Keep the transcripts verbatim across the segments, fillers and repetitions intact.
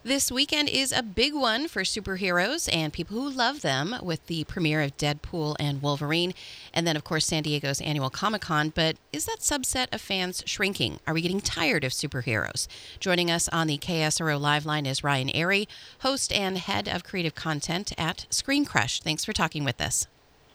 This weekend is a big one for superheroes and people who love them with the premiere of Deadpool and Wolverine, and then, of course, San Diego's annual Comic-Con. But is that subset of fans shrinking? Are we getting tired of superheroes? Joining us on the K S R O Live line is Ryan Arey, host and head of creative content at Screen Crush. Thanks for talking with us.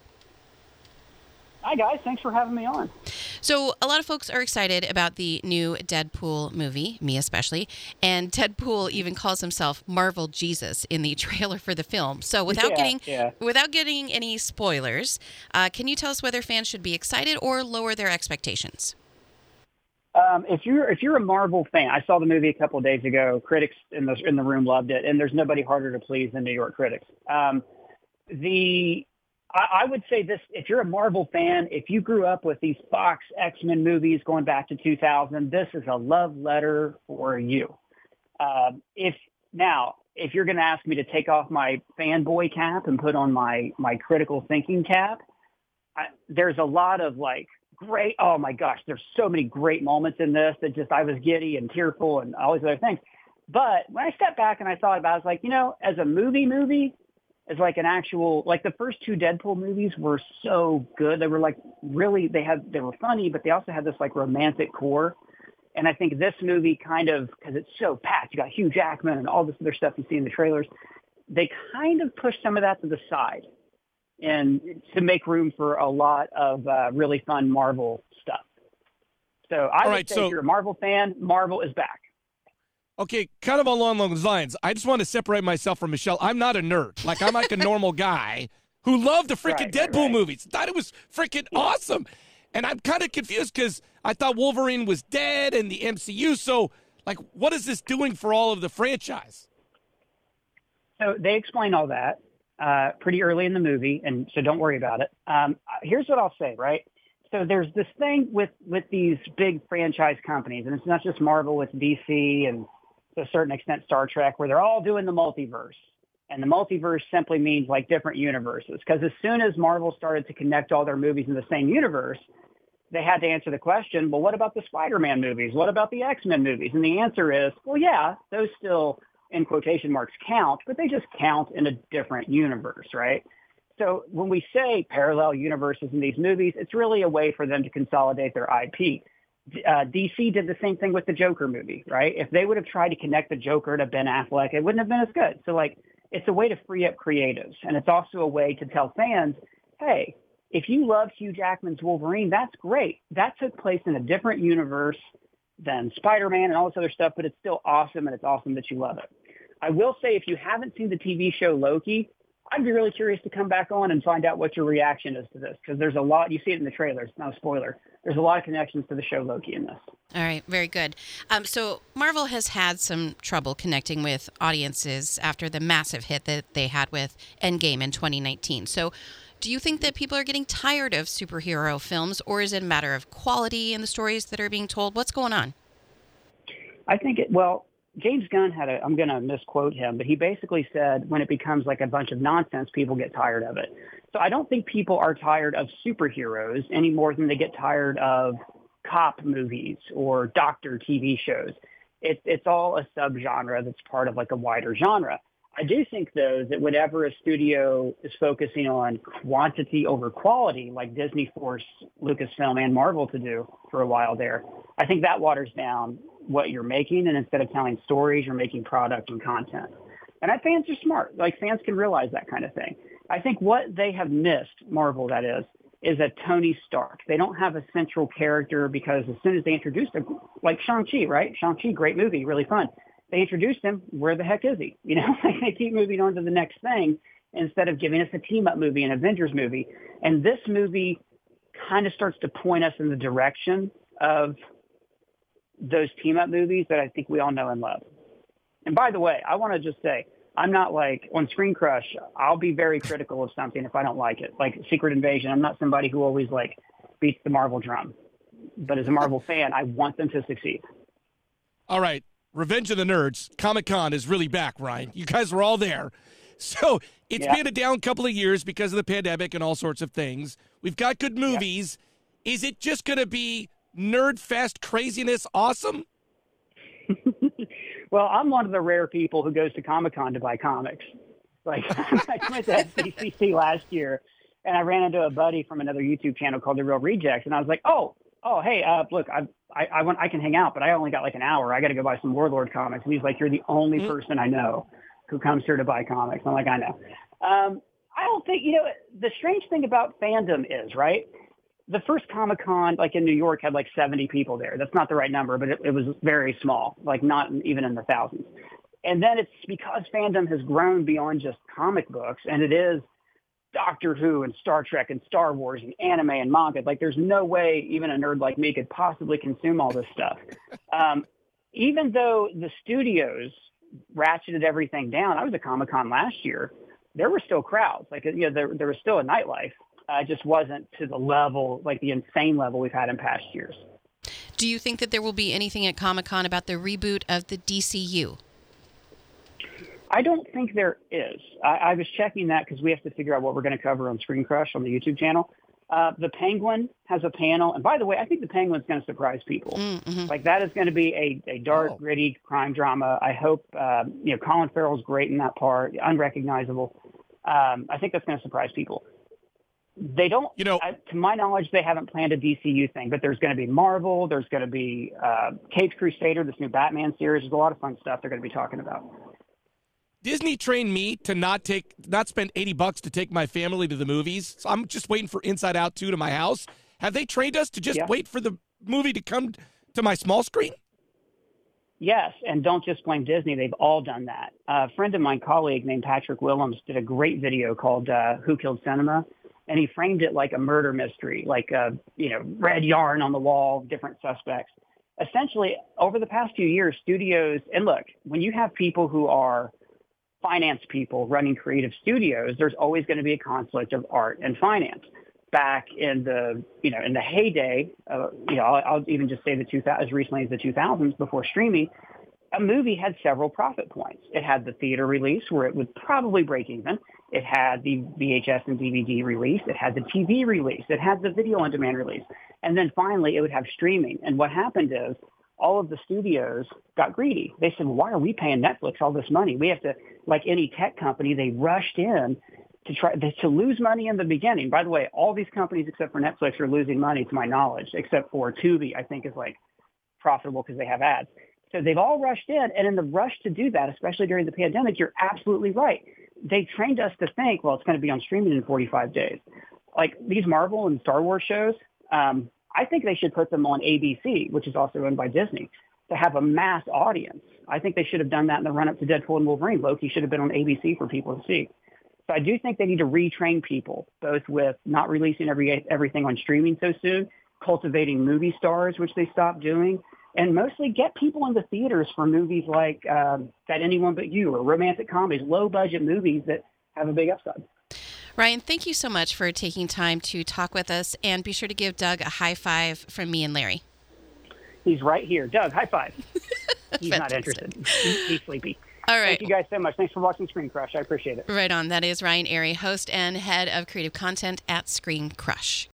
Hi, guys. Thanks for having me on. So a lot of folks are excited about the new Deadpool movie, me especially, and Deadpool even calls himself Marvel Jesus in the trailer for the film. So without yeah, getting yeah. without getting any spoilers, uh, can you tell us whether fans should be excited or lower their expectations? Um, if you're if you're a Marvel fan, I saw the movie a couple of days ago. Critics in the in the room loved it, and there's nobody harder to please than New York critics. Um, the I would say this, if you're a Marvel fan, if you grew up with these Fox X-Men movies going back to two thousand, this is a love letter for you. Uh, if now, if you're going to ask me to take off my fanboy cap and put on my, my critical thinking cap, I, there's a lot of like great, oh my gosh, there's so many great moments in this that just I was giddy and tearful and all these other things. But when I stepped back and I thought about it, I was like, you know, as a movie movie, as like an actual, like the first two Deadpool movies were so good. They were like really, they had, they were funny, but they also had this like romantic core. And I think this movie kind of, because it's so packed, you got Hugh Jackman and all this other stuff you see in the trailers, they kind of pushed some of that to the side and to make room for a lot of uh, really fun Marvel stuff. So I all would right, say so- if you're a Marvel fan, Marvel is back. Okay, kind of along those lines, I just want to separate myself from Michelle. I'm not a nerd. Like, I'm like a normal guy who loved the freaking Right, Deadpool right, right. movies. Thought it was freaking awesome. And I'm kind of confused because I thought Wolverine was dead in the M C U. So, like, what is this doing for all of the franchise? So they explain all that uh, pretty early in the movie, and so don't worry about it. Um, here's what I'll say, right? So there's this thing with, with these big franchise companies, and it's not just Marvel, it's D C and to a certain extent Star Trek, where they're all doing the multiverse. And the multiverse simply means like different universes. Because as soon as Marvel started to connect all their movies in the same universe, they had to answer the question, well, what about the Spider-Man movies? What about the X-Men movies? And the answer is, well, yeah, those still, in quotation marks, count, but they just count in a different universe, right? So when we say parallel universes in these movies, it's really a way for them to consolidate their I P. Uh, D C did the same thing with the Joker movie, right? If they would have tried to connect the Joker to Ben Affleck, it wouldn't have been as good. So, like, it's a way to free up creatives. And it's also a way to tell fans, hey, if you love Hugh Jackman's Wolverine, that's great. That took place in a different universe than Spider-Man and all this other stuff, but it's still awesome, and it's awesome that you love it. I will say, if you haven't seen the T V show Loki, I'd be really curious to come back on and find out what your reaction is to this, because there's a lot, you see it in the trailers, it's not a spoiler. There's a lot of connections to the show Loki in this. All right, very good. Um, so Marvel has had some trouble connecting with audiences after the massive hit that they had with Endgame in twenty nineteen. So do you think that people are getting tired of superhero films, or is it a matter of quality in the stories that are being told? What's going on? I think it, well, James Gunn had a, I'm going to misquote him, but he basically said when it becomes like a bunch of nonsense, people get tired of it. So I don't think people are tired of superheroes any more than they get tired of cop movies or doctor T V shows. It, it's all a subgenre that's part of like a wider genre. I do think, though, that whenever a studio is focusing on quantity over quality, like Disney forced Lucasfilm and Marvel to do for a while there, I think that waters down what you're making, and instead of telling stories, you're making product and content. And I fans are smart. Like, fans can realize that kind of thing. I think what they have missed, Marvel that is, is a Tony Stark. They don't have a central character, because as soon as they introduced him, like Shang-Chi, right? Shang-Chi, great movie, really fun. They introduced him, where the heck is he? You know, they keep moving on to the next thing instead of giving us a team-up movie, an Avengers movie. And this movie kind of starts to point us in the direction of those team-up movies that I think we all know and love. And by the way, I want to just say, I'm not like, on Screen Crush, I'll be very critical of something if I don't like it. Like Secret Invasion, I'm not somebody who always like beats the Marvel drum. But as a Marvel fan, I want them to succeed. All right. Revenge of the Nerds, Comic-Con is really back, Ryan. You guys were all there. So it's yeah. been a down couple of years because of the pandemic and all sorts of things. We've got good movies. Yeah. Is it just going to be nerd fest craziness awesome? Well, I'm one of the rare people who goes to Comic-Con to buy comics. Like, I went to S D C C last year, and I ran into a buddy from another YouTube channel called The Real Rejects, and I was like, oh, oh, hey, uh, look, I, I, I, want, I can hang out, but I only got like an hour. I got to go buy some Warlord comics. And he's like, you're the only mm-hmm. person I know who comes here to buy comics. I'm like, I know. Um, I don't think, you know, the strange thing about fandom is, right, the first Comic-Con, like in New York, had like seventy people there. That's not the right number, but it, it was very small, like not even in the thousands. And then it's because fandom has grown beyond just comic books, and it is Doctor Who and Star Trek and Star Wars and anime and manga. Like, there's no way even a nerd like me could possibly consume all this stuff. Um, even though the studios ratcheted everything down, I was at Comic-Con last year, there were still crowds. Like, you know, there, there was still a nightlife. Uh, it just wasn't to the level, like the insane level we've had in past years. Do you think that there will be anything at Comic-Con about the reboot of the D C U? I don't think there is. I, I was checking that because we have to figure out what we're going to cover on Screen Crush on the YouTube channel. Uh, the Penguin has a panel. And by the way, I think the Penguin's going to surprise people. Mm-hmm. Like, that is going to be a, a dark, oh. gritty crime drama. I hope, uh, you know, Colin Farrell's great in that part, unrecognizable. Um, I think that's going to surprise people. They don't, you know, I, to my knowledge, they haven't planned a D C U thing, but there's going to be Marvel. There's going to be uh, Caped Crusader, this new Batman series. There's a lot of fun stuff they're going to be talking about. Disney trained me to not take, not spend eighty bucks to take my family to the movies. So I'm just waiting for Inside Out two to my house. Have they trained us to just yeah. wait for the movie to come to my small screen? Yes, and don't just blame Disney. They've all done that. Uh, a friend of mine, colleague named Patrick Willems, did a great video called uh, Who Killed Cinema, and he framed it like a murder mystery, like, uh, you know, red yarn on the wall, different suspects. Essentially, over the past few years, studios, and look, when you have people who are finance people running creative studios, there's always going to be a conflict of art and finance. Back in the, you know, in the heyday, uh, you know, I'll, I'll even just say the two thousands, as recently as the two thousands, before streaming, a movie had several profit points. It had the theater release where it would probably break even. It had the V H S and D V D release. It had the T V release. It had the video on demand release. And then finally it would have streaming. And what happened is all of the studios got greedy. They said, well, why are we paying Netflix all this money? We have to, like any tech company, they rushed in to try to lose money in the beginning. By the way, all these companies except for Netflix are losing money to my knowledge, except for Tubi, I think is like profitable because they have ads. So they've all rushed in. And in the rush to do that, especially during the pandemic, you're absolutely right. They trained us to think, well, it's going to be on streaming in forty-five days. Like these Marvel and Star Wars shows, um, I think they should put them on A B C, which is also owned by Disney, to have a mass audience. I think they should have done that in the run-up to Deadpool and Wolverine. Loki should have been on A B C for people to see. So I do think they need to retrain people, both with not releasing every everything on streaming so soon, cultivating movie stars, which they stopped doing, and mostly get people in the theaters for movies like um, That Anyone But You or romantic comedies, low-budget movies that have a big upside. Ryan, thank you so much for taking time to talk with us, and be sure to give Doug a high five from me and Larry. He's right here. Doug, high five. He's not interested. He's, he's sleepy. All right. Thank you guys so much. Thanks for watching Screen Crush. I appreciate it. Right on. That is Ryan Arey, host and head of creative content at Screen Crush.